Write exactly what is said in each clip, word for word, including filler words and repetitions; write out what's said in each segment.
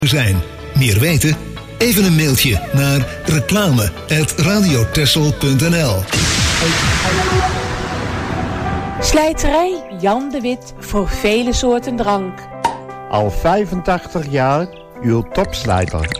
zijn. Meer weten? Even een mailtje naar reclame apenstaartje radiotessel punt n l. Slijterij Jan de Wit voor vele soorten drank. Al vijfentachtig jaar uw topslijter.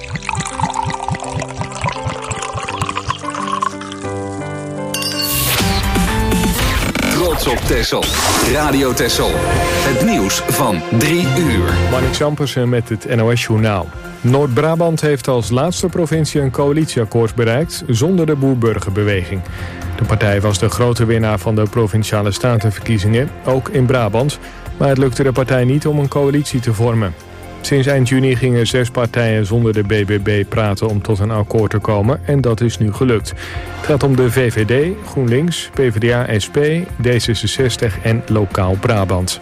Trots op Texel. Radio Texel. Het nieuws van drie uur. Marnix Ampersen met het N O S-journaal. Noord-Brabant heeft als laatste provincie een coalitieakkoord bereikt zonder de Boer-Burgerbeweging. De partij was de grote winnaar van de Provinciale Statenverkiezingen, ook in Brabant. Maar het lukte de partij niet om een coalitie te vormen. Sinds eind juni gingen zes partijen zonder de B B B praten om tot een akkoord te komen en dat is nu gelukt. Het gaat om de V V D, GroenLinks, PvdA, S P, D zesenzestig en Lokaal Brabant.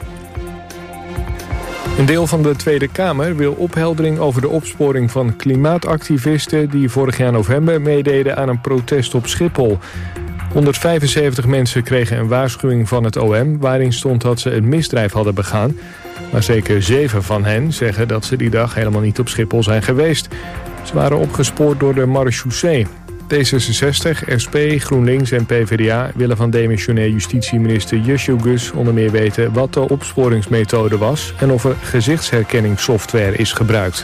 Een deel van de Tweede Kamer wil opheldering over de opsporing van klimaatactivisten die vorig jaar november meededen aan een protest op Schiphol. honderdvijfenzeventig mensen kregen een waarschuwing van het O M waarin stond dat ze een misdrijf hadden begaan. Maar zeker zeven van hen zeggen dat ze die dag helemaal niet op Schiphol zijn geweest. Ze waren opgespoord door de marechaussee. D zesenzestig, S P, GroenLinks en PvdA willen van demissionair justitieminister Jusjegus onder meer weten wat de opsporingsmethode was en of er gezichtsherkenningssoftware is gebruikt.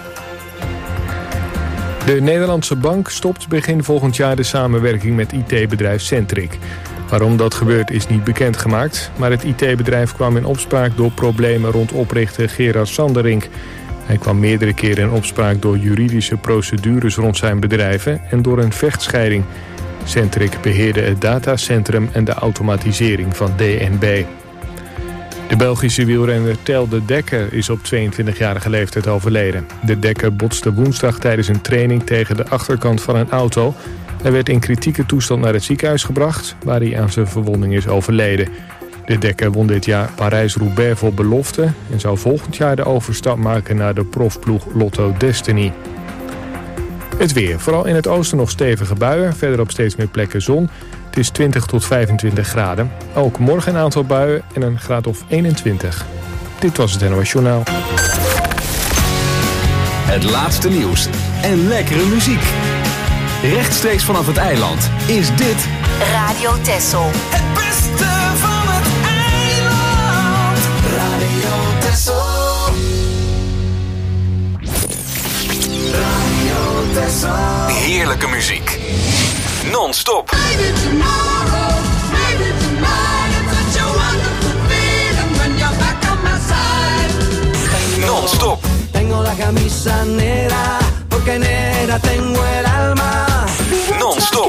De Nederlandse bank stopt begin volgend jaar de samenwerking met I T-bedrijf Centric. Waarom dat gebeurt is niet bekendgemaakt, maar het I T-bedrijf kwam in opspraak door problemen rond oprichter Gerard Sanderink. Hij kwam meerdere keren in opspraak door juridische procedures rond zijn bedrijven en door een vechtscheiding. Centric beheerde het datacentrum en de automatisering van D N B. De Belgische wielrenner Tel de Dekker is op tweeëntwintigjarige leeftijd overleden. De Dekker botste woensdag tijdens een training tegen de achterkant van een auto. Hij werd in kritieke toestand naar het ziekenhuis gebracht, waar hij aan zijn verwonding is overleden. De Dekker won dit jaar Parijs-Roubaix voor belofte en zou volgend jaar de overstap maken naar de profploeg Lotto Destiny. Het weer. Vooral in het oosten nog stevige buien, verder op steeds meer plekken zon. Het is twintig tot vijfentwintig graden. Ook morgen een aantal buien en een graad of eenentwintig. Dit was het N O S Journaal. Het laatste nieuws en lekkere muziek. Rechtstreeks vanaf het eiland is dit Radio Texel. Het beste van het eiland. Radio Texel. Radio Texel. heerlijke muziek. Non-stop. Maybe tomorrow, maybe tonight. It's such a wonderful feeling when you're back on my side. Non-stop. Tengo la camisa negra, porque negra tengo el alma. Non-stop.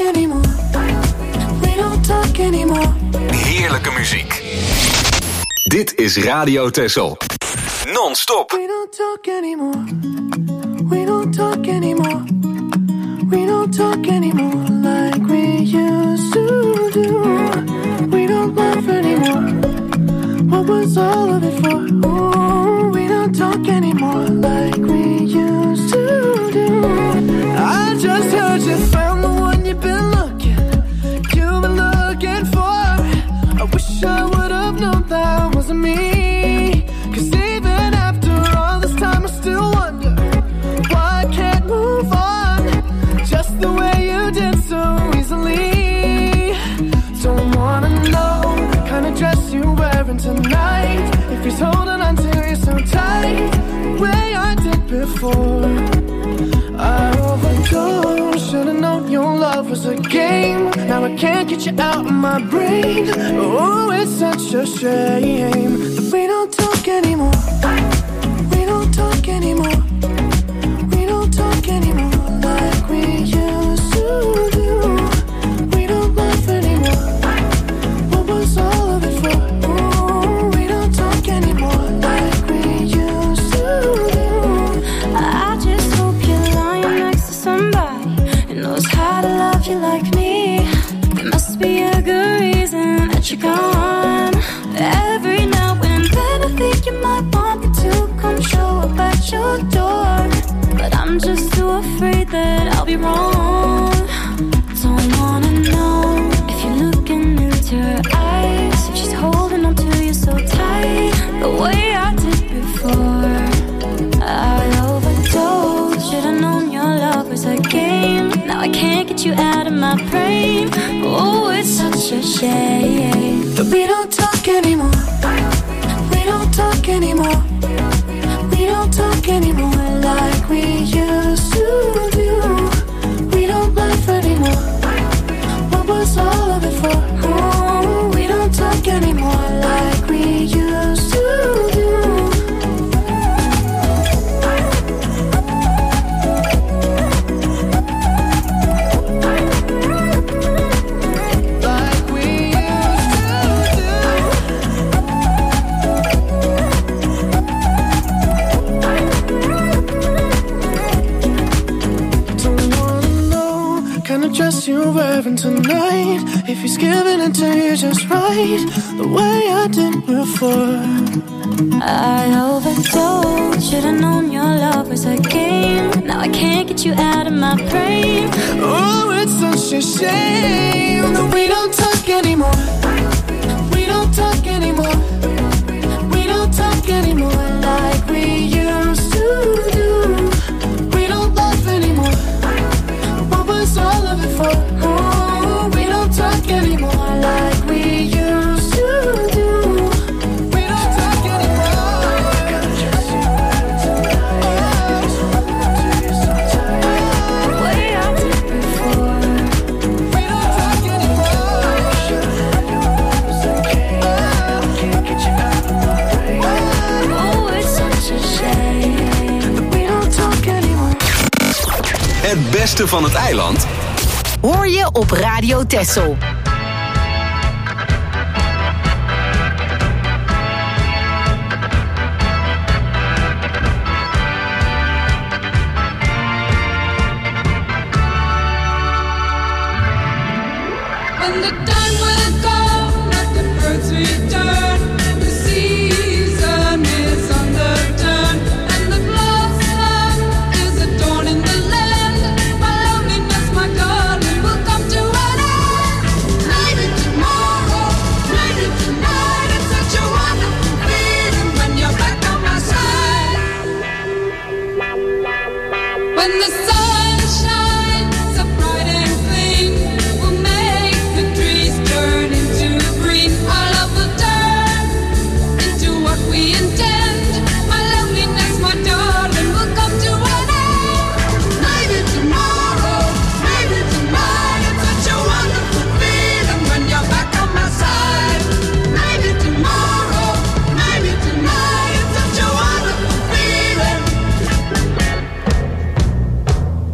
Heerlijke muziek. Dit is Radio Texel. Non-stop. We don't talk anymore. We don't talk anymore. We don't talk anymore like we used to do. We don't laugh anymore. What was all of it for? Ooh, we don't talk anymore like we used to do. I just heard you found the one you've been looking, you've been looking for. I wish I would have known that wasn't me. Cause even after all this time I still wonder why I can't move on just the way you did so easily. Don't wanna know the kind of dress you're wearing tonight, if he's holding on to you so tight, the way I did before. I overdosed, should've known your love was a game. Now I can't get you out of my brain. Oh, it's such a shame that we don't talk anymore. We don't talk anymore. We don't talk anymore like we used to do. We don't laugh anymore. What was all of it for? Ooh, we don't talk anymore like we used to do. I just hope you're lying next to somebody who knows how to love you like me. There must be a good reason that you're gone. Every now and then I think you might want me to come show up at your door, but I'm just too afraid that I'll be wrong. Don't wanna know if you're looking into her eyes, if she's holding on to you so tight, the way I did before. I overdosed. can't get you out of my brain. Oh, it's such a shame that we don't talk anymore. We don't talk anymore. We don't talk anymore like we used to do. We don't laugh anymore. What was all of it for? Oh, we don't talk anymore like we used to do. Dress you're wearing tonight, if he's giving it to you just right, the way I did before. I overdosed, should've known your love was a game. Now I can't get you out of my brain. Oh, it's such a shame that we don't talk anymore. We don't talk anymore. We don't talk anymore like we used to do. We don't laugh anymore. All of it for oh, we don't talk anymore like we used to do. We don't talk anymore. The way I did before. We don't talk anymore. Can't get you out of my brain. Oh, it's such a shame that we don't talk anymore. Het beste van het eiland hoor je op Radio Texel. When the time will come that the birds return, the season is on the turn, and the blossom is adorning the land. My loneliness, my darling, will come to an end. Maybe tomorrow, maybe tonight. It's such a wonderful feeling when you're back on my side. When the sun shines so bright and clean, we'll make the trees turn into green. Our love will turn into what we intend. My loneliness, my darling, will come to an end. Maybe tomorrow, maybe tonight. It's such a wonderful feeling when you're back on my side. Maybe tomorrow, maybe tonight. It's such a wonderful feeling.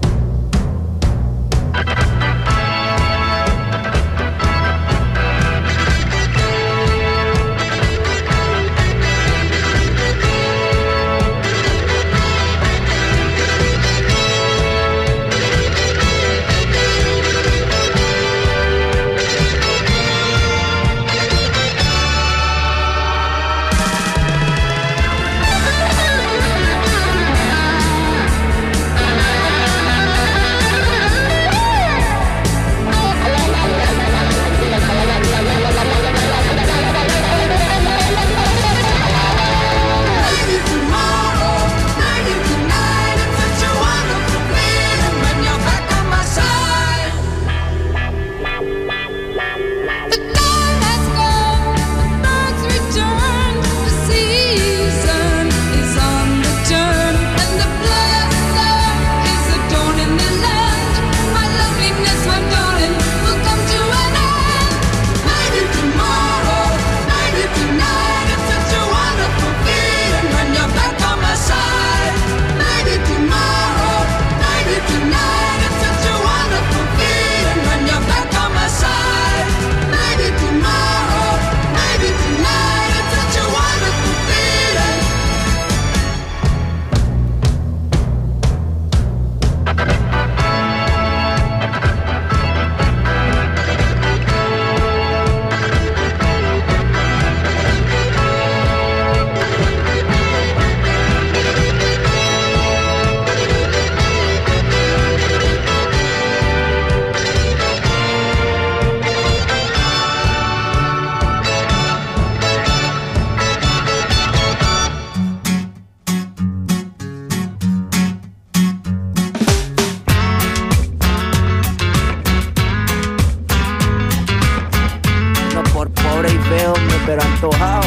antojado.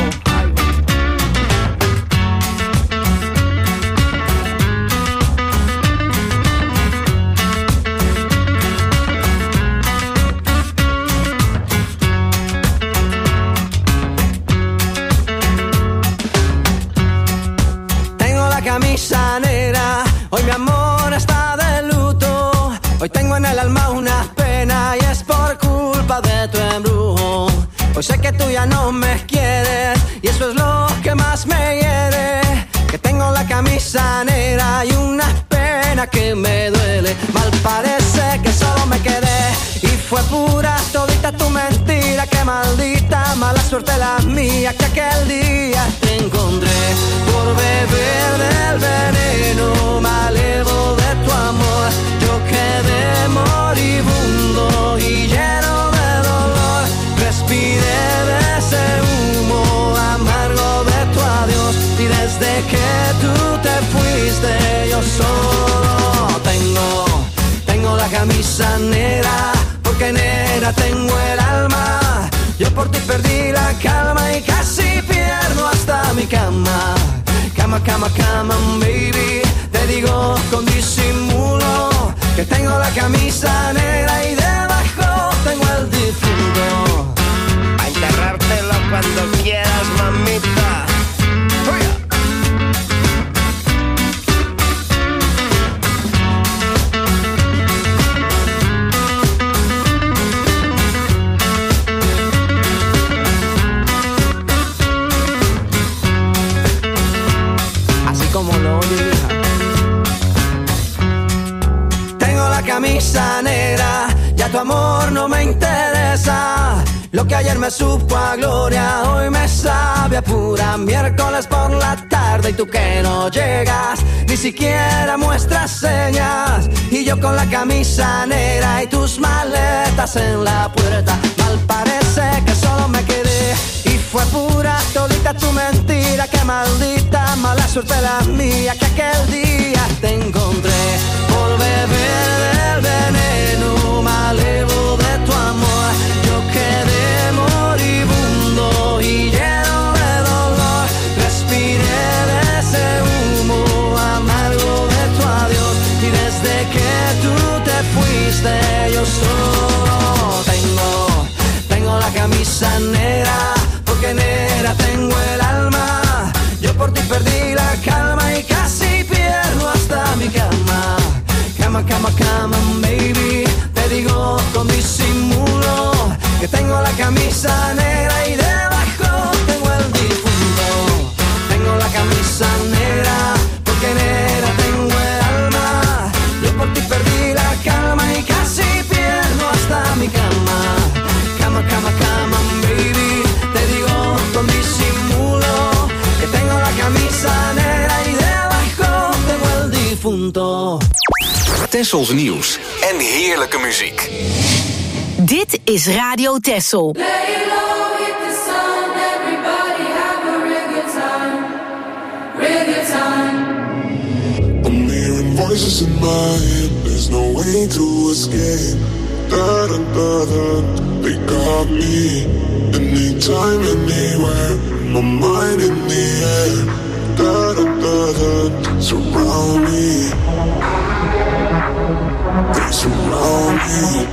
Camisa negra, hoy mi amor está de luto. Hoy tengo en el alma una pena y es por culpa de tu embrujo. Hoy sé que tú ya no me quieres y eso es lo que más me hiere. Que tengo la camisa negra y una pena que me duele. Mal parece que solo me quedé y fue pura todita tu mentira. Que maldita mala suerte la mía que aquel día te encontré por beber del veneno malevo de tu amor. Yo quedé moribundo y lleno de dolor. Respiré de ese humo amargo de tu adiós y desde que tú te fuiste yo solo tengo, tengo la camisa negra. Porque negra tengo el alma. Yo por ti perdí la calma y casi pierdo hasta mi cama. Cama, cama, cama, baby. Te digo con disimulo que tengo la camisa negra y debajo tengo el difunto. A enterrártelo cuando quieras, mamita. Como lo hija. Tengo la camisa negra, ya tu amor no me interesa. Lo que ayer me supo a gloria, hoy me sabe a pura miércoles por la tarde. Y tú que no llegas, ni siquiera muestras señas. Y yo con la camisa negra y tus maletas en la puerta. Mal parece que solo me quedé y fue pura todita tu mentira. Que maldita mala suerte la mía que aquel día te encontré por beber del veneno malevo de tu amor. Yo quedé moribundo y lleno de dolor. Respiré de ese humo amargo de tu adiós y desde que tú te fuiste yo solo tengo, tengo la camisa negra. Porque negra tengo el alma. Yo por ti perdí la calma y casi pierdo hasta mi cama. Cama, cama, cama, baby. Te digo con disimulo que tengo la camisa negra y debajo tengo el difunto. Tengo la camisa negra porque negra tengo el alma. Yo por ti perdí la calma y casi pierdo hasta mi cama. Cama, cama, cama, baby. Te digo con disimulo que tengo la camisa negra y debajo tengo el difunto. Tessels nieuws en heerlijke muziek. Dit is Radio Tessel. Lay low, hit the sun, everybody have a real good time, real good time. I'm hearing voices in my head, there's no way to escape. Da da da da, they got me. Anytime, anywhere, my mind in the air. Da da da da, surround me. They surround me.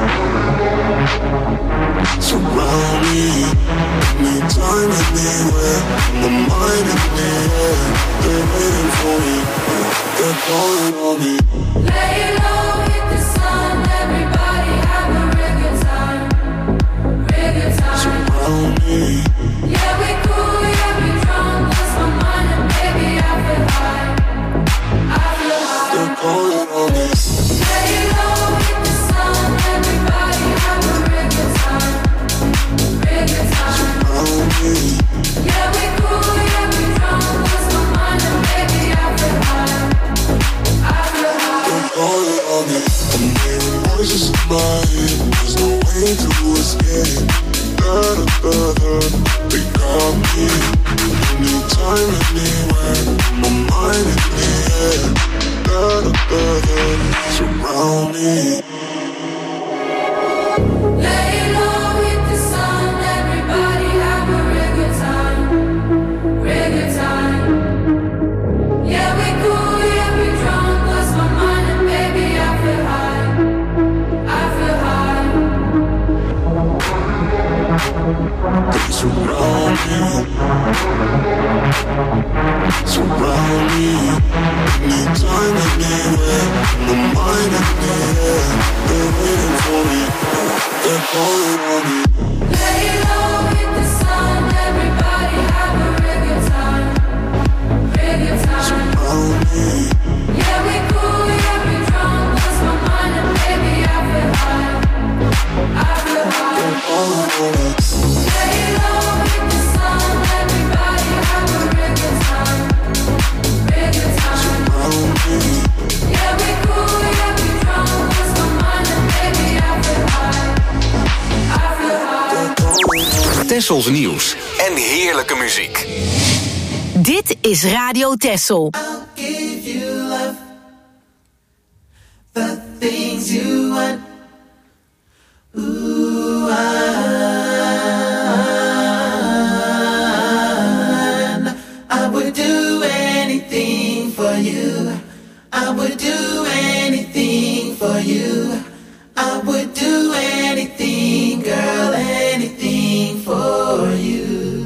Surround me. Anytime, anywhere, my mind in the air. They're waiting for me, they're calling on me. Lay low, hit the sun, everybody have a real good time, real good time. Surround me. Yeah, we cool, yeah, we drunk, lost my mind and baby I feel high, I feel high. They're calling on me. Lay low, hit the sun, everybody have a real good time, real good time. Surround me. Yeah, we cool, yeah, we drunk, lost my mind and baby I feel high, I feel high. They're calling on me. I'm hearing voices in my head, there's no way to escape. Da da da da, they got me. Anytime, anywhere, my mind in the air. Da da da da, surround me. Lay low, hit the sun, everybody have a real good time. They're waiting for me. They're calling on me. Lay low with the sun, everybody have a real good time, real good time. Surround me. Yeah, we cool, yeah, we drunk, lost my mind and baby I feel high, I feel high. They're calling on me. Lay low with the sun, everybody have a real good time, real good time. Surround me. Yeah, we cool, yeah, we drunk, lost my mind and baby I feel high, I feel high. Tessels nieuws en heerlijke muziek. Dit is Radio Tessel. Give you love, the things you want. Ooh, I, I would do anything for you. I would do anything for you. I would do anything, girl, anything for you.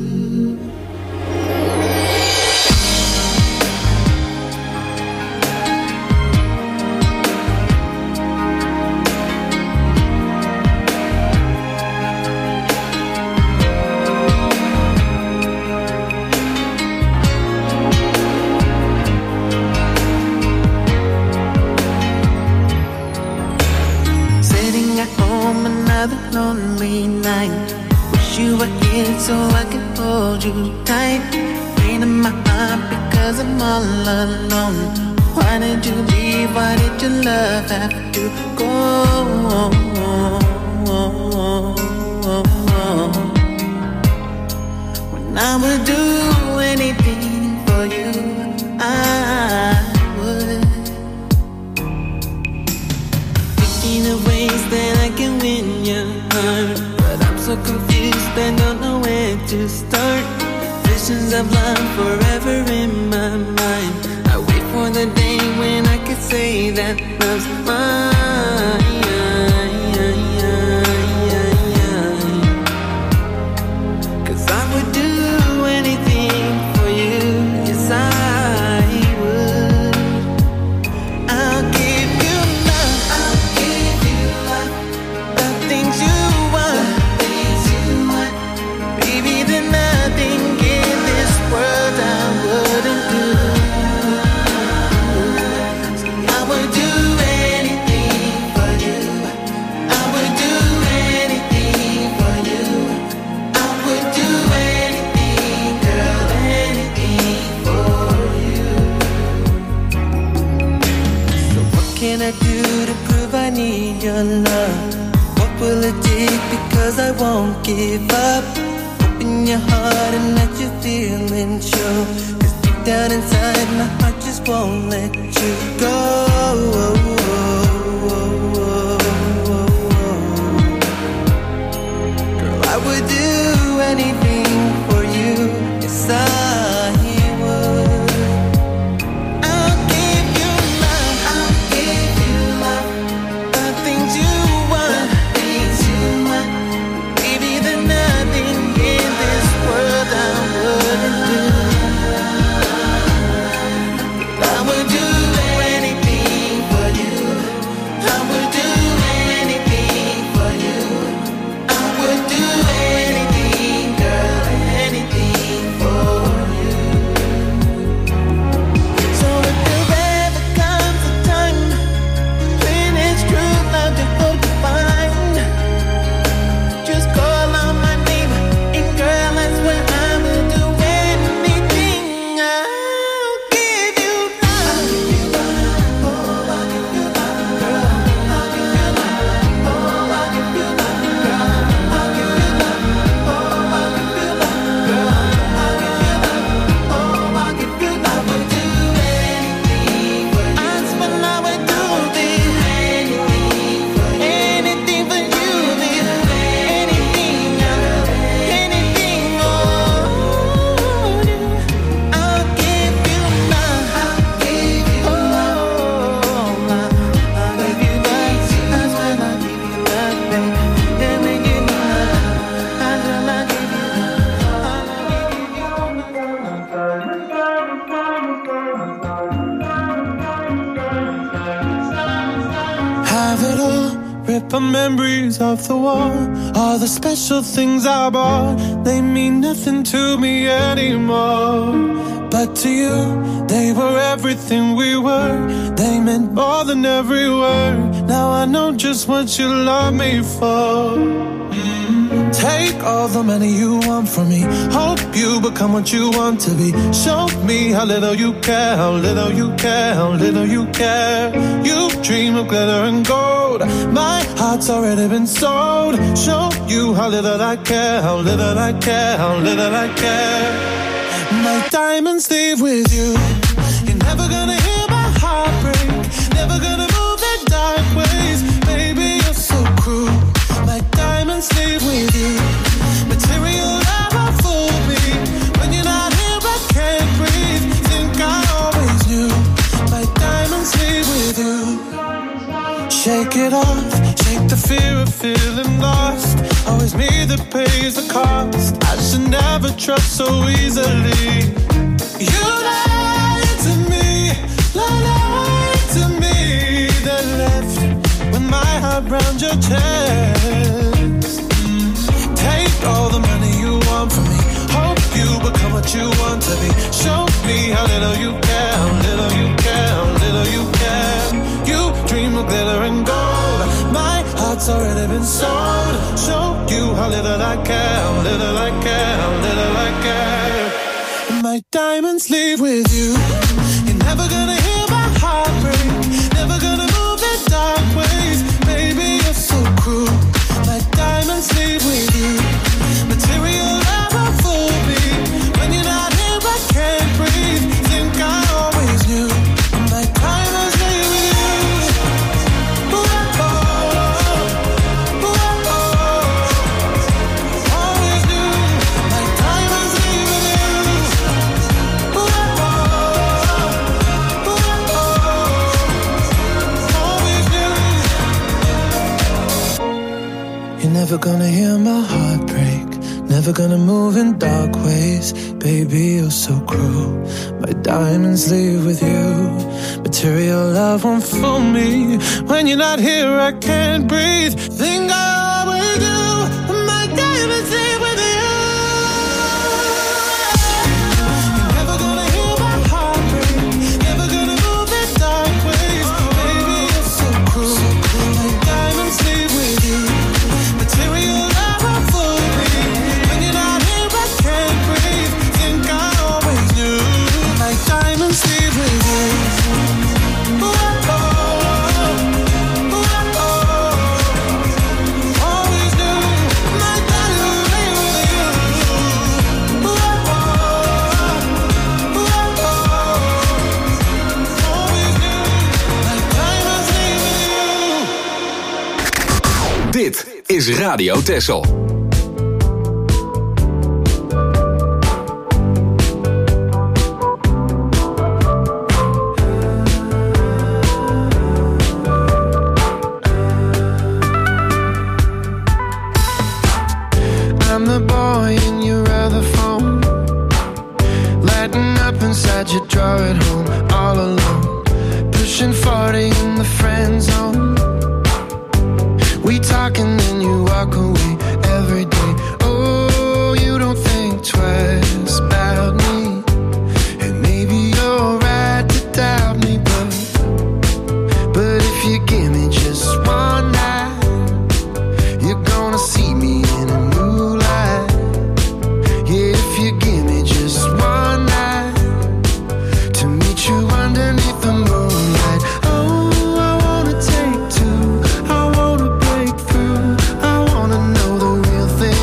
Lonely night. Wish you were here so I could hold you tight. Pain in my heart because I'm all alone. Why did you leave? Why did your love have to go? When I would do anything for you, I would. Thinking of ways that I can win your heart, but I'm so confused, I don't know where to start. Visions of love forever in my mind. I wait for the day when I could say that love's mine. Cause I would do anything for you, yes I would. I'll give you love, I'll give you love, the things you want, the things you want. Baby, there's nothing in this world I wouldn't do. So I would do anything for you. I would do anything for you. I would do anything, girl, anything for you. So what can I do to prove I need your love? What will it take? Because I won't give up. Open your heart and let your feelings show. Cause deep down inside my heart just won't let you go. Girl, I would do anything for you. Yes, I would. I'll give you love, I'll give you love, the things you want, the things you want. Baby, there's nothing in this world I wouldn't do. I would do anything rip the memories of the war. All the special things I bought, they mean nothing to me anymore. But to you, they were everything we were. They meant more than every word. Now I know just what you love me for. Mm. Take all the money you want from me. Hope you become what you want to be. Show me how little you care, how little you care, how little you care. You dream of glitter and gold. My heart's already been sold. Show you how little I care, how little I care, how little I care. My diamonds leave with you. You're never gonna hear my heart break. Never gonna move the dark ways. Baby, you're so cruel. My diamonds leave with you. Material never fooled me. When you're not here, I can't breathe. Think I always knew. My diamonds leave with you. Shake it off. Shake the fear of feeling lost. Always me that pays the cost. I should never trust so easily. You lied to me, lied to me. That left with my heart round your chest. Take all the money you want from me. Hope you become what you want to be. Show me how little you care, how little you care, how little you care. You dream of glitter and gold. My heart's already been sold. Show you how little I care, how little I care, how little I care. And my diamonds leave with you. You're never gonna hear my heart break. Never gonna move the dark ways. Baby, you're so cruel. My diamonds leave with you. Material never fooled me. When you're not here, I can't breathe. Think I always knew. My diamonds leave with you. Never gonna hear my heart break. Never gonna move in dark ways. Baby, you're so cruel. My diamonds leave with you. Material love won't fool me. When you're not here, I can't breathe. Think I always do. My diamonds leave with you. You're never gonna hear my heart break. Never gonna move in dark ways. Baby, you're so cruel. My diamonds leave with you. Material never fooled me. When you're not here, I can't breathe. Think I always knew. My diamonds leave with you. Ooh, oh, ooh, oh, always knew. My diamonds leave with you. Ooh, oh, ooh, oh, always knew. My diamonds leave with you. Dit is Radio Texel. I'm the boy in your other phone, lighting up inside your drawer at home, all alone, pushing forty in the friend zone. We talk and then you walk away every day. Oh, you don't think twice about me. And maybe you're right to doubt me, but But if you give me just one night, you're gonna see me in a new light. Yeah, if you give me just one night to meet you underneath the moonlight. Oh, I wanna take two, I wanna break through, I wanna know the real thing.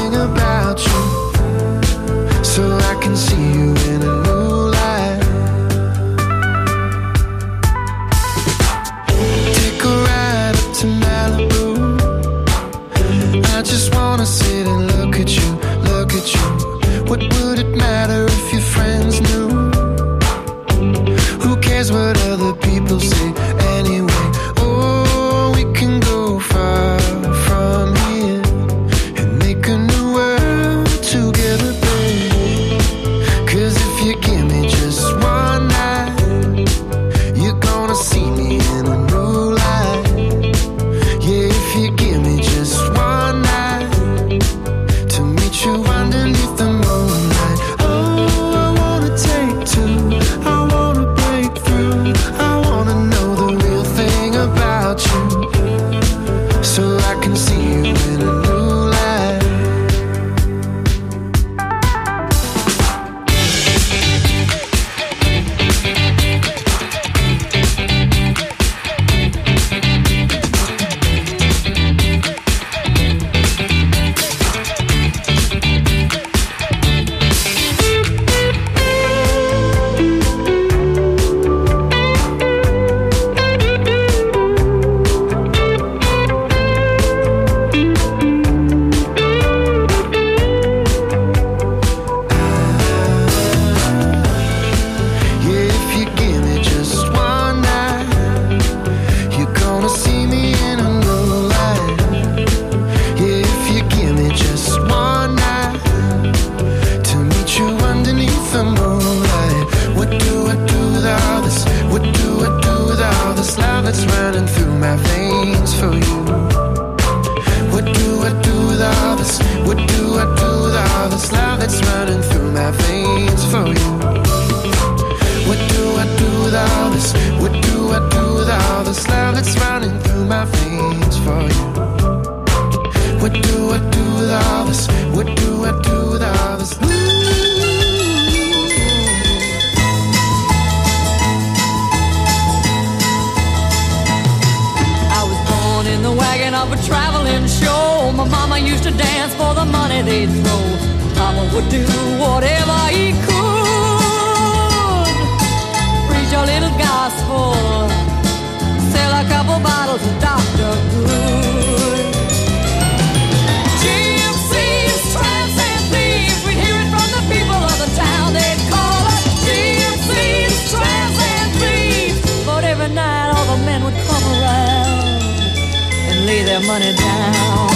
running through my veins for you. What do I do with all this? What do I do with all this love that's running through my veins for you? What do I do with all this? What do I do with all this love that's running through my veins for you? What do I do with all this? What do I do with all this? I was born in the wagon of a traveling show. My mama used to dance for the money they'd throw. Papa would do whatever he could. Preach a little gospel, sell a couple bottles of Doctor Good. Gypsies, tramps, and thieves, we'd hear it from the people of the town. They'd call us gypsies, tramps, and thieves. But every night all the men would come around and lay their money down.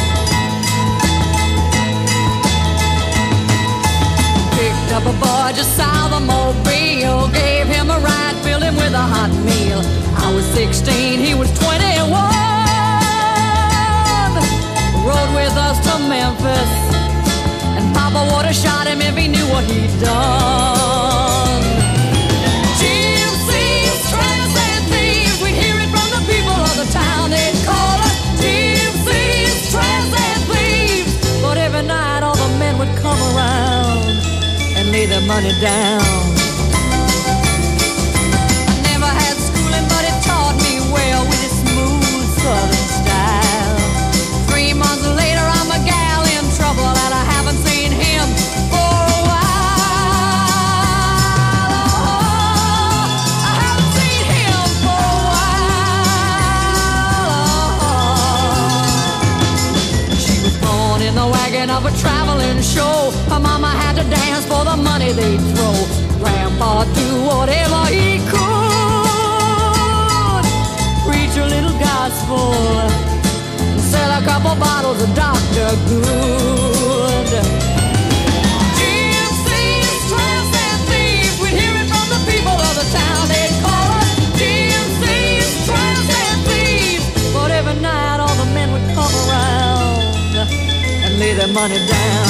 Picked up a boy just south of Mobile, gave him a ride, filled him with a hot meal. I was sixteen, he was twenty-one. Rode with us to Memphis, and Papa would have shot him if he knew what he'd done. Gypsies, tramps, and thieves, we'd hear it from the people of the town. They'd call us gypsies, tramps, and thieves. But every night all the men would come around and lay their money down. I never had schooling, but it taught me well with its smooth southern style. Three months later, I'm a gal in trouble, and I haven't seen him for a while. Oh, I haven't seen him for a while. She was born in the wagon of a traveling show. Her mama had to dance for the money they'd throw. Grandpa do whatever he could. Preach a little gospel, sell a couple bottles of Doctor Good. Gypsies, tramps, and thieves, we'd hear it from the people of the town. They'd call us gypsies, tramps, and thieves. But every night all the men would come around and lay their money down.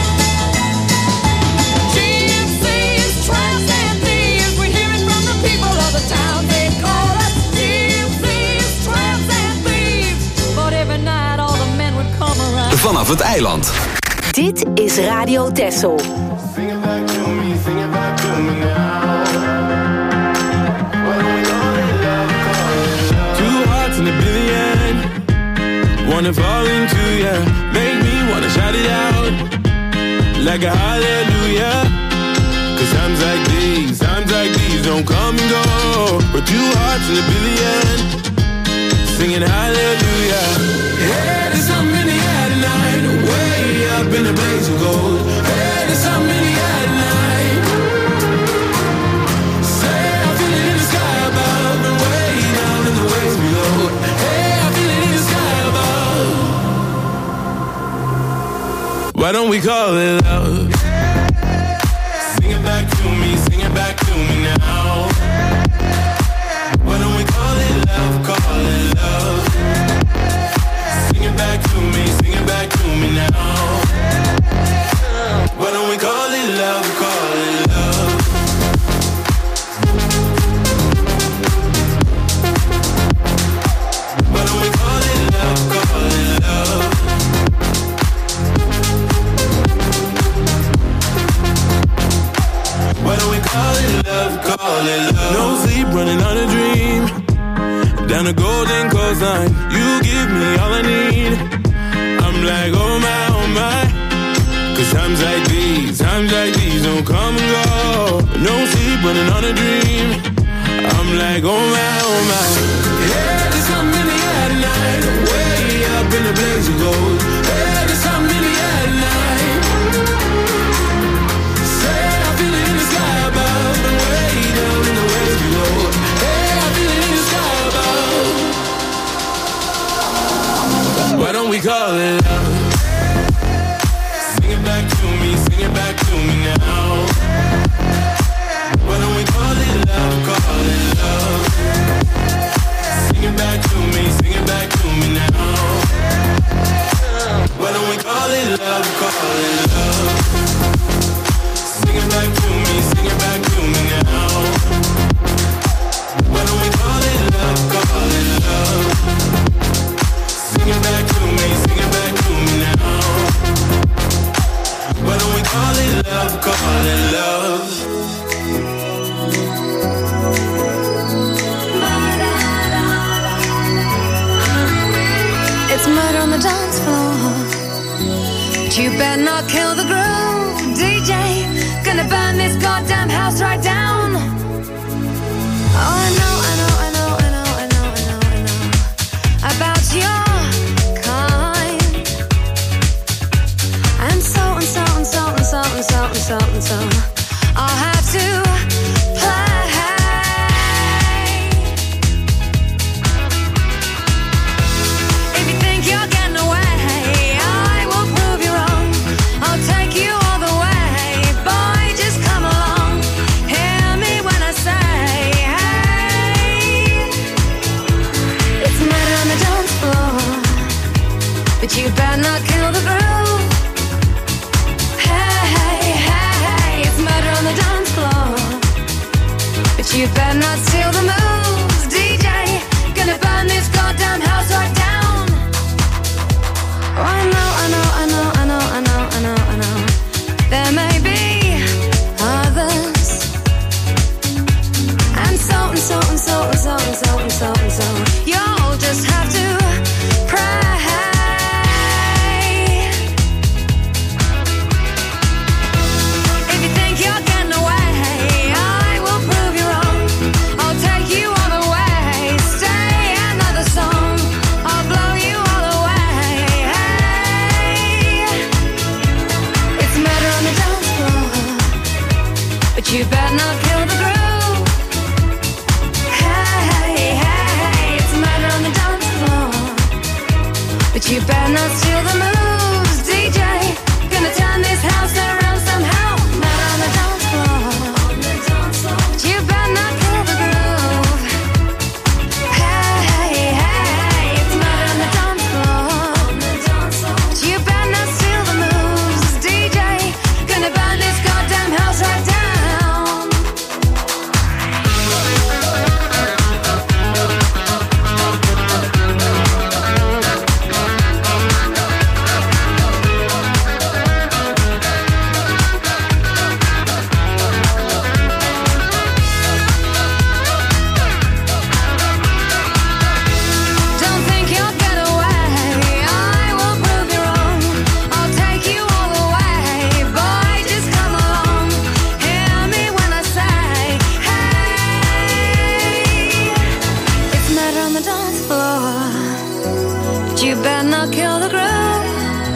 Gypsies, tramps, and thieves, we'd hear it from the people of the town. They'd call us gypsies, tramps, and thieves. But every night all the men would come around. Vanaf het eiland. Dit is Radio Texel. Sing it back to me, sing it back to me now. What do we call it, love, call it love? Two hearts in a billion, wanna fall into ya, make me wanna shout it out like a hallelujah. Cause times like these, times like these don't come and go. But two hearts in a billion, singing hallelujah. Hey, there's something in the air tonight, way up in a blaze of gold. Hey, there's something in the air tonight. Say I feel it in the sky above and way down in the waves below. Hey, I feel it in the sky above. Why don't we call it love? Sing it back to me, sing it back to me now. Why don't we call it love, call it love? Sing it back to me, sing it back to me now. Why don't we call it love, call it love? Why don't we call it love, call it love? Why don't we call it love, call it love? No sleep, running on a dream. Down the golden coastline, you give me all I need. I'm like, oh my, oh my. Cause times like these, times like these don't come and go. No sleep, running on a dream. I'm like, oh my, oh my. Yeah, there's something in the air tonight, way up in the blaze of gold. Yeah, there's something in the air tonight. Say I feel it in the sky above and way down in the waves below. Hey, I feel it in the sky above. Why don't we call it love? Sing it back to me, sing it back to me now. Why don't we call it love, call it love? back to me, sing it back to me now. Why don't we call it love, call it love. Sing it back to me, sing it back to me now. Why don't we call it love, call it love. Sing it back to me, sing it back to me now. Why don't we call it love, call it love. It's murder on the dance floor. But you better not kill the groove, D J. Gonna burn this goddamn house right down. Oh, I know, I know, I know, I know, I know, I know, I know about your kind. And so and so and so and so and so and so and so I'll have to play. If you think you're getting away, I will prove you wrong. I'll take you all the way. Boy, just come along. Hear me when I say, hey. It's murder on the dance floor, but you better not kill the groove. Hey, hey, hey, hey. It's murder on the dance floor, but you better not steal the moves, D J. Gonna burn this goddamn house right down. Oh, I know, I know, I know, I know, I know, I know, I know. There may be others, and so and so and so and so and so and so and so. You'll just have to pray. If you think you're getting away, I will prove you wrong. I'll take you all the way. Stay another song. I'll blow you all away. Hey. It's murder on the dance floor, but you better not kill the groove. Hey, hey, hey. It's murder on the dance floor, but you better not steal the moves, D J. Gonna turn this house around somehow. Murder on the dance floor, but you better not kill the groove. Hey, hey, hey. It's murder on the dance floor, but you better not steal the moves, D J. Gonna burn this goddamn house right down. Don't think you'll get away. I will prove you wrong. I'll take you all the way. Boy, just come along. Hear me when I say, hey. It's murder on the dance floor, but you better not kill the groove.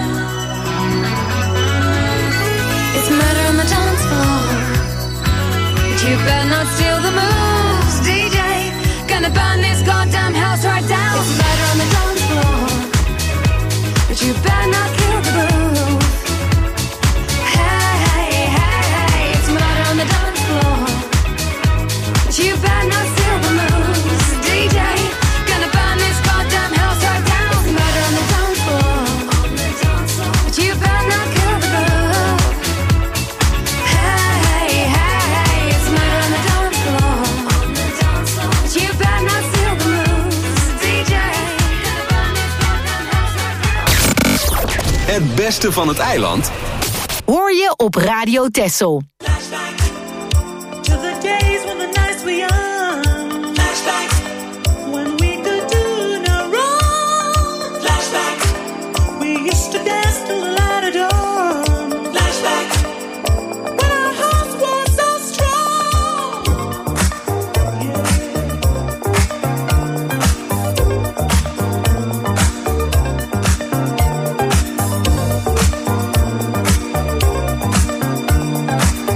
It's murder on the dance floor, but you better not steal the moves, D J. Gonna burn this goddamn house right down. It's murder on the dance floor, but you better not kill the groove. Hey, hey, hey, hey. It's murder on the dance floor, but you better not steal the moves, D J. Gonna burn this goddamn house right down. It's murder on the dance floor, but you better not kill the groove. Hey, hey, hey. It's murder on the dance floor, but you better not steal the moves, D J. Gonna burn this goddamn house right down. Het beste van het eiland Hoor je op Radio Texel. To the days when the nights were young. Flashbacks. When we could do no wrong. Flashbacks. We used to dance till the light of dawn. Flashbacks. When our hearts were so strong. Yeah.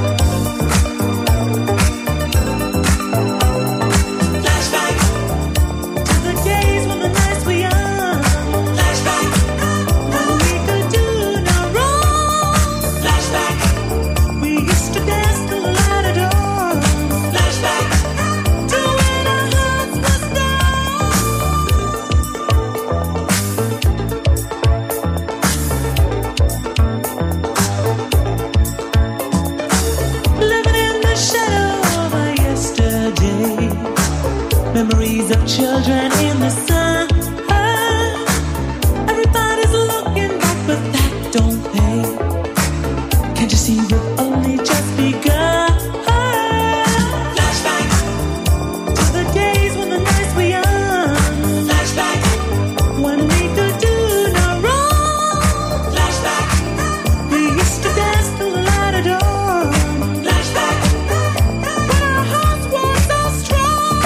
children in the sun. Everybody's looking back, but that don't pay. Can't you see we've only just begun? Flashbacks to the days when the nights were young. Flashbacks when we could do no wrong. Flashbacks we used to dance till the light of dawn. Flashbacks when our hearts were so strong.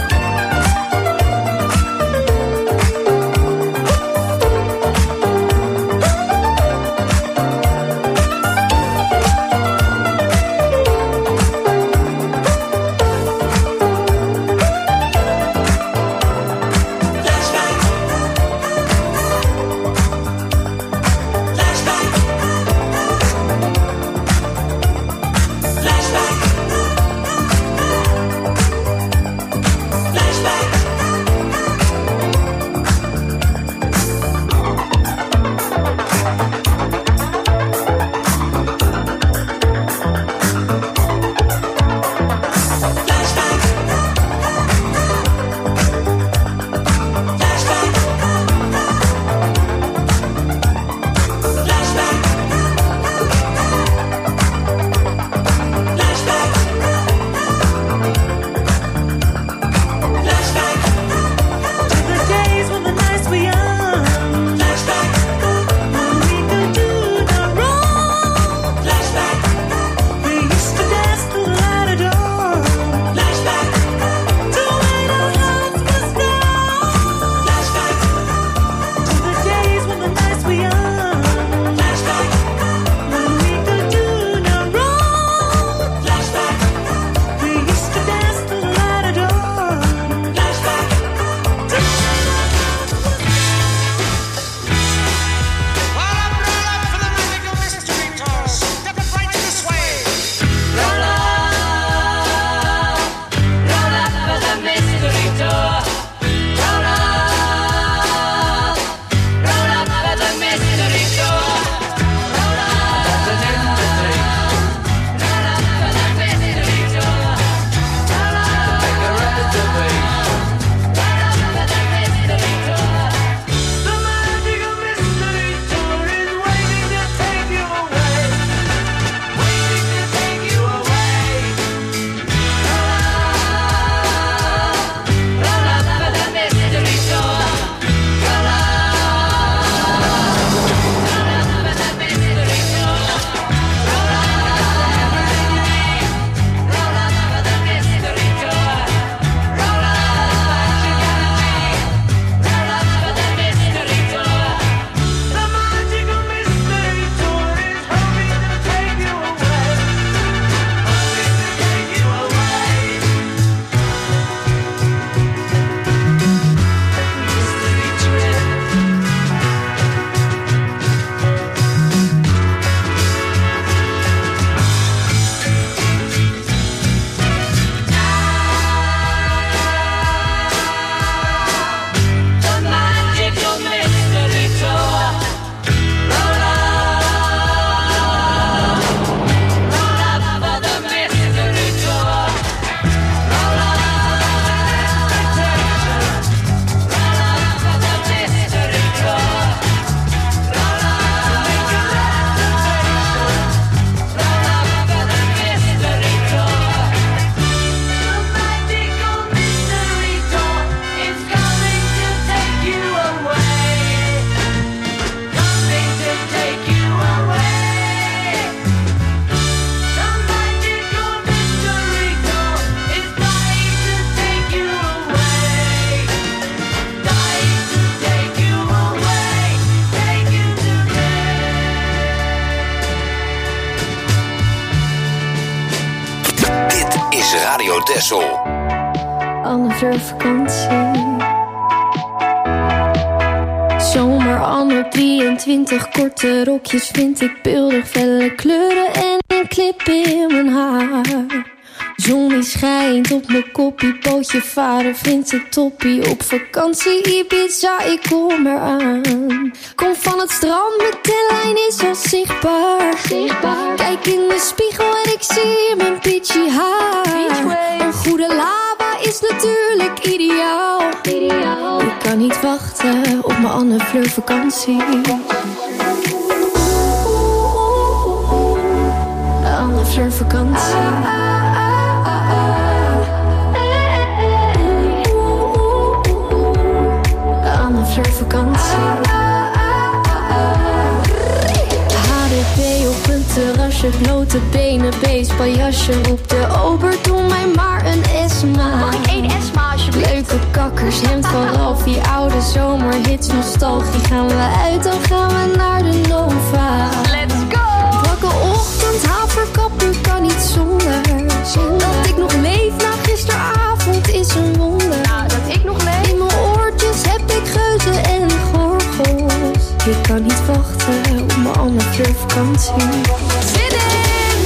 Radio Texel. Anne vakantie. Zomer anno drieëntwintig, korte rokjes vind ik beeldig, felle kleuren en een clip in mijn haar. Zon die schijnt op mijn koppie, pootje varen vind ik toppie. Op vakantie Ibiza, ik kom eraan. Kom van het strand, mijn tenlijn is al zichtbaar. zichtbaar. Kijk in de spiegel en ik zie mijn peachy haar. Een goede lava is natuurlijk ideaal. Ideaal. Ik kan niet wachten op mijn Anne Fleur vakantie. Anne Fleur vakantie. Anne Fleur vakantie. H D P op een terrasje, blote benen, baseballjasje. Roep de ober, doe mij maar een Esma. Mag ik één Esma alsjeblieft? Leuke kakkers, hemd van Ralphie, oude zomerhits, nostalgie. Gaan we uit, dan gaan we naar de Nova. Let's go! Wakke ochtend, haverkappen, kan niet zonder. Dat ik nog leef na gisteravond is een wonder. Nou, dat ik nog leef. In mijn oortjes heb ik geuzen en gorgels. Ik kan niet wachten op mijn Anne Fleur vakantie. Zin in!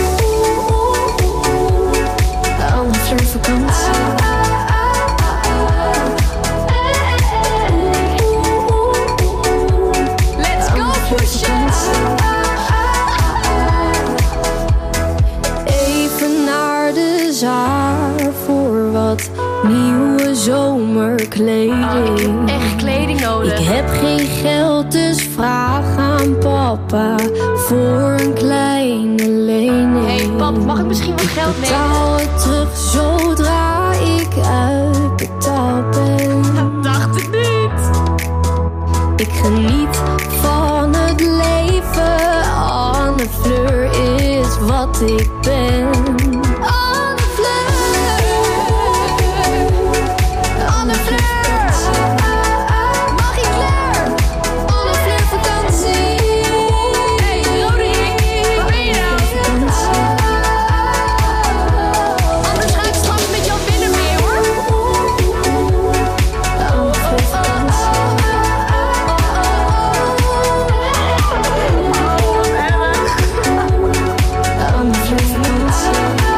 Anne Fleur vakantie. Let's go, pushen! Even naar de zaar voor wat nieuwe zomerkleding. Oh, echt kleding nodig. Ik heb geen geld, dus vraag aan papa voor een kleine lening. Hey pap, mag ik misschien wat geld lenen? Betaal het terug zodra ik uitbetaald ben. Dat dacht ik niet. Ik geniet van het leven. Anne Fleur is wat ik ben. Anne Fleur. Anne Fleur. Marie Claire. Anne Fleur vakantie. Hey Roderick, waar ben je nou? Anders ga ik straks met jou binnen mee hoor. Anne Fleur vakantie. Anne Fleur vakantie.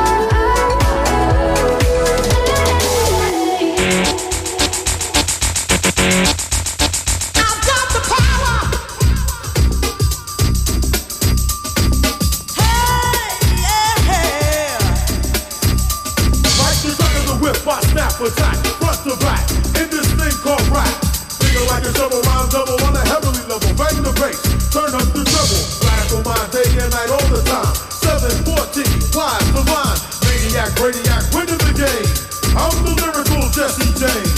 Like the back of the whip, I snap attack, front to back, in this thing called rap. Feel like a double rhyme double on a heavily level. Bang the bass, turn up the treble. Blast on my day and night all the time. seven fourteen, wise the line. Maniac, Bradiac, winning the game. I'm the lyrical Jesse James.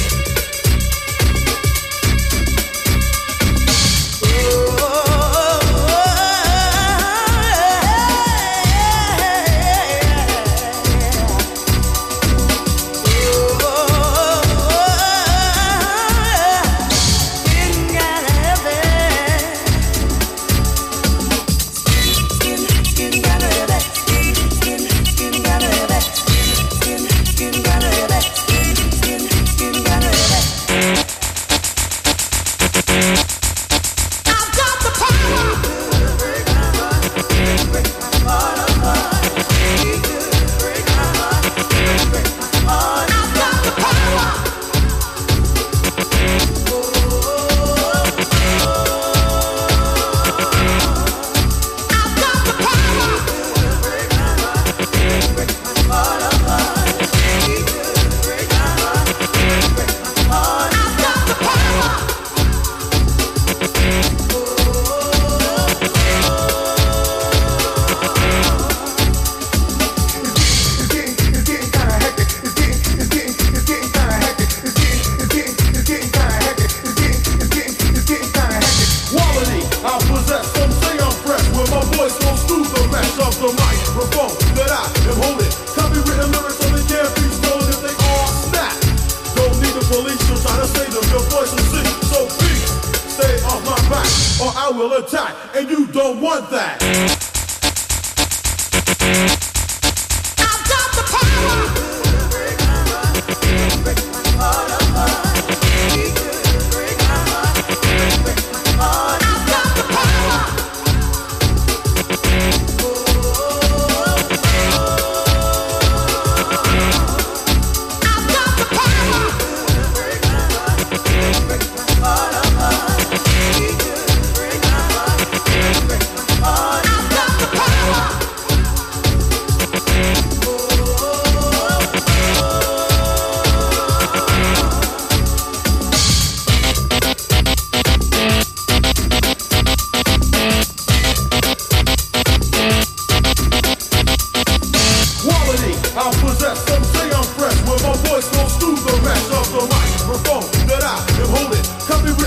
Attack, and you don't want that. I've got the power. I've got the power.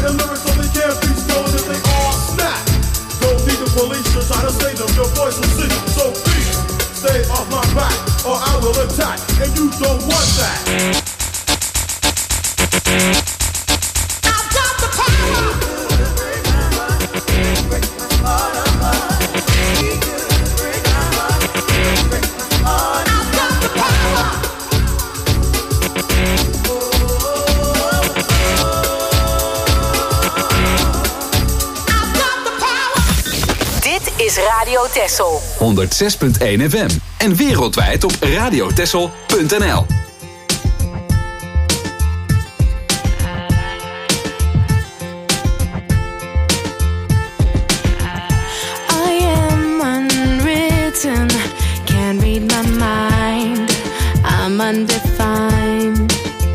and lyrics only can't be stolen if they all snap. Don't need the police to try to save them, your voice will sing. So please, stay off my back, or I will attack, and you don't want that. I've got the power. Is Radio Texel. honderdzes punt één F M. En wereldwijd op radiotexel punt n l. I am unwritten, can't read my mind. I'm undefined.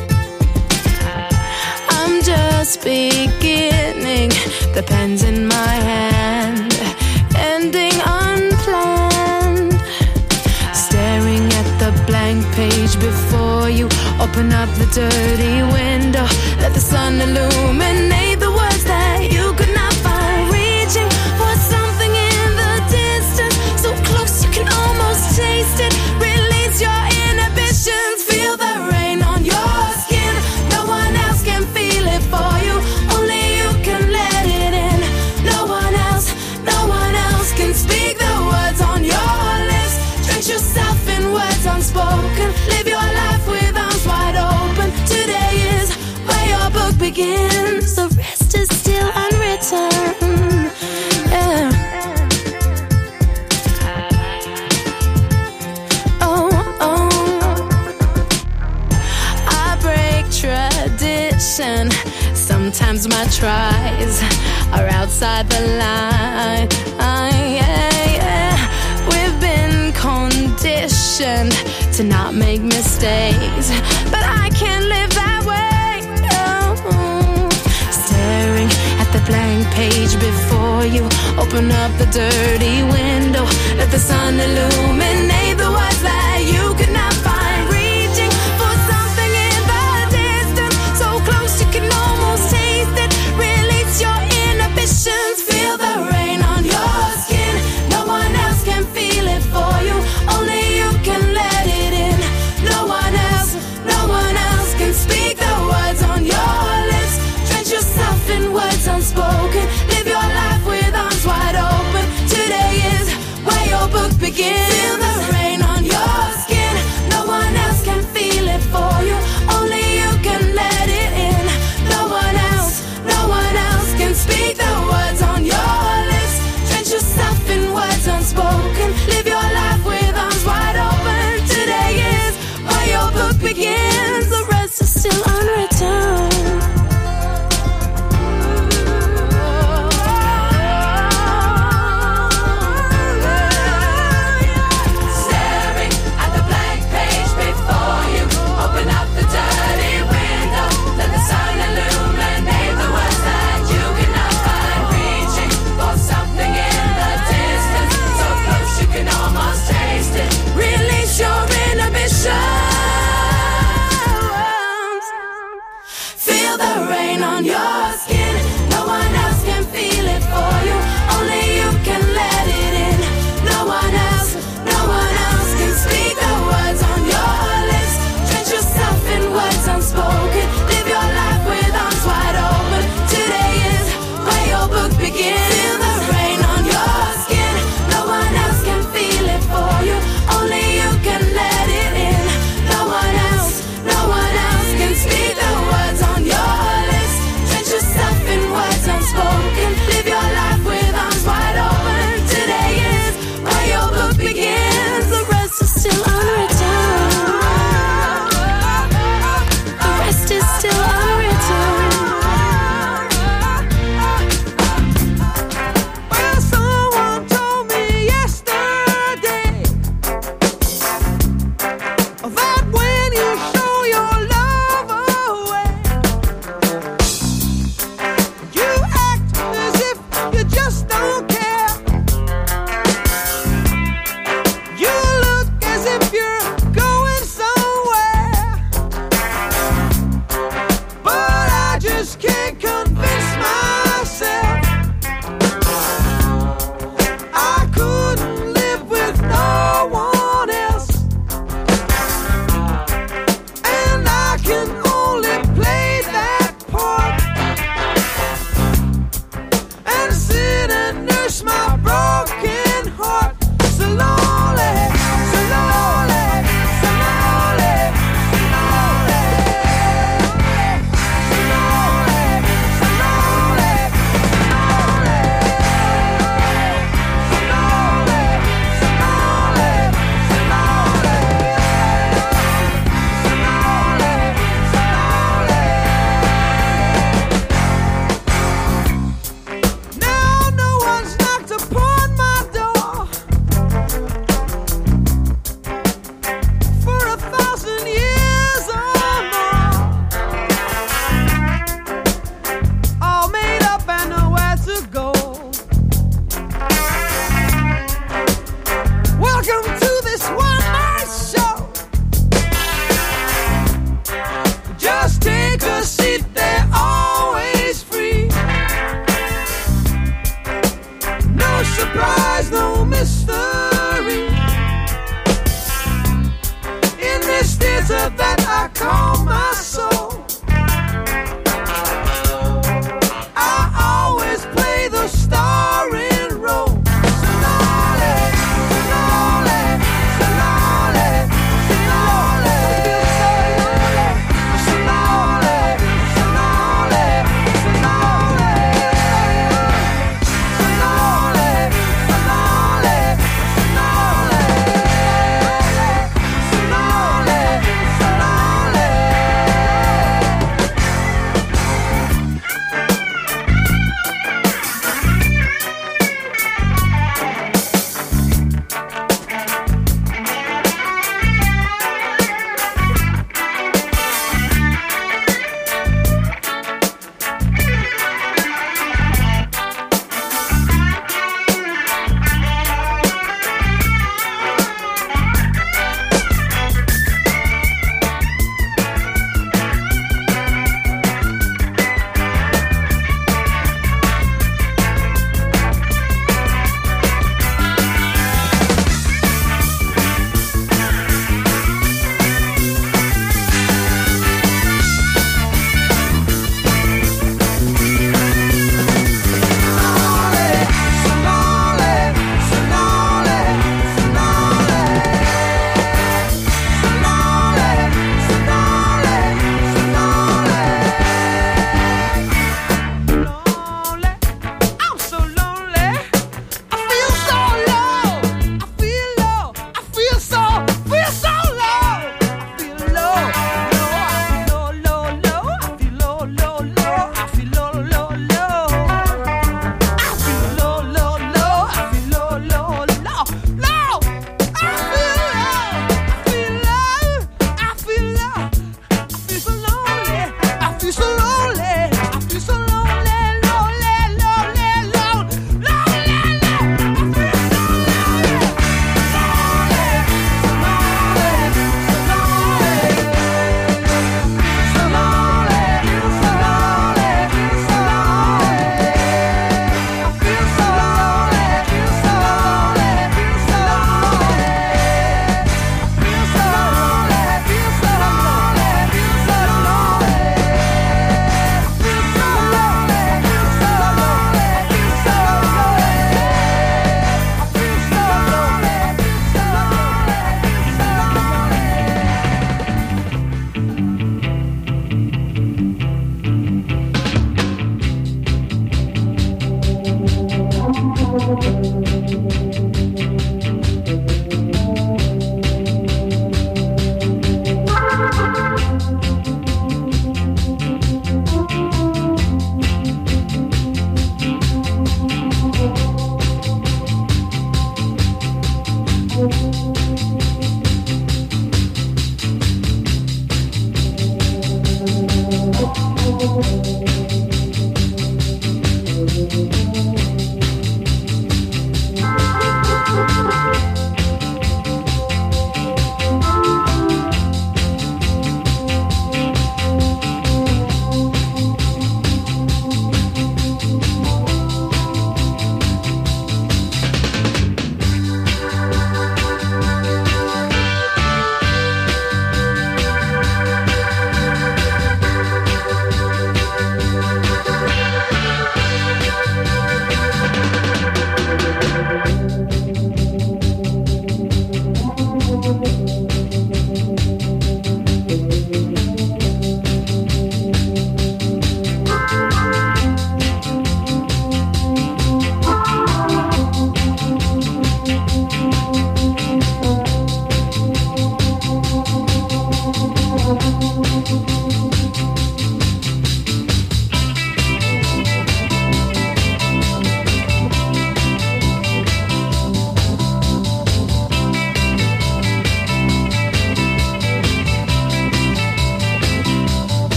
I'm just beginning, the pen's in my hand. Ending unplanned. Staring at the blank page before you. Open up the dirty window. Let the sun illuminate the words that you could not find. Reaching for something in the distance, so close you can almost taste it. Release your inhibitions. Feel the rain on your skin. No one else can feel it for you. Only you can let it in. No one else, no one else can speak the words on your lips. Drench yourself in words unspoken. Live your life with arms wide open. Today is where your book begins. The rest is still unwritten. Yeah. Oh, oh. I break tradition. Sometimes my tries are outside the line. Uh, yeah, yeah. We've been conditioned to not make mistakes, but I can't live that way. Oh. Staring at the blank page before you. Open up the dirty window. Let the sun illuminate the words that you could not find. Reaching for something in the distance, so close you can almost taste it. Release your inhibitions. Feel the rain on your skin. No one else can feel it for you. Only you can let it in. No one else, no one else can speak the words on your lips. Drench yourself in words unspoken. Live your life with arms wide open. Today is where your book begins. Feel the rain on your skin. No one else can feel it for you. Only you can let it in. No one else, no one else can speak the words on your lips. Drench yourself in words unspoken. Live your life with arms wide open. Today is where your book begins. The rest is still unwritten. Staring at the blank page before you. Open up the dirty window. Let the sun illuminate the words that you cannot find. Reaching for something in the distance, so close you can almost taste it. Release your inhibitions. Feel the rain on your skin. No one else can feel it for you. Only you can let it in. No one else, no one else can speak the words on your lips. Drench yourself in words unspoken. Live your life with arms wide open. Today is where your book begins. Feel the rain on your skin. No one else can feel it for you. Only you can let it in. No one else, no one else can speak the words on your lips. Drench yourself in words unspoken. Live your life with arms wide open. Today is where your book begins. The rest is still unwritten. The rest is still unwritten. Well, someone told me yesterday that when you show your love away, you act as if you just don't care. You look as if you're going somewhere, but I just can't convince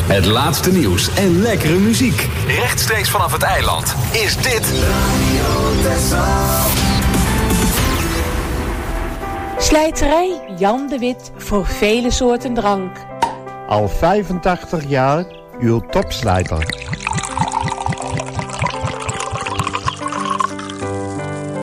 Het laatste nieuws en lekkere muziek. Rechtstreeks vanaf het eiland is dit Radio Texel. Slijterij Jan de Wit voor vele soorten drank. Al vijfentachtig jaar uw topslijter.